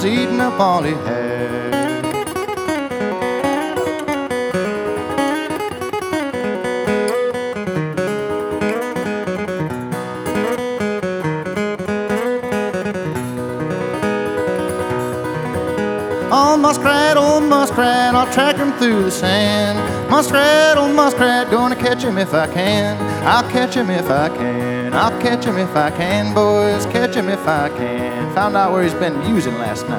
eating up all he had. Oh, muskrat, I'll track him through the sand. Muskrat, oh, muskrat, gonna catch him if I can. I'll catch him if I can. I'll catch him if I can, boys, catch him if I can. Found out where he's been using last night.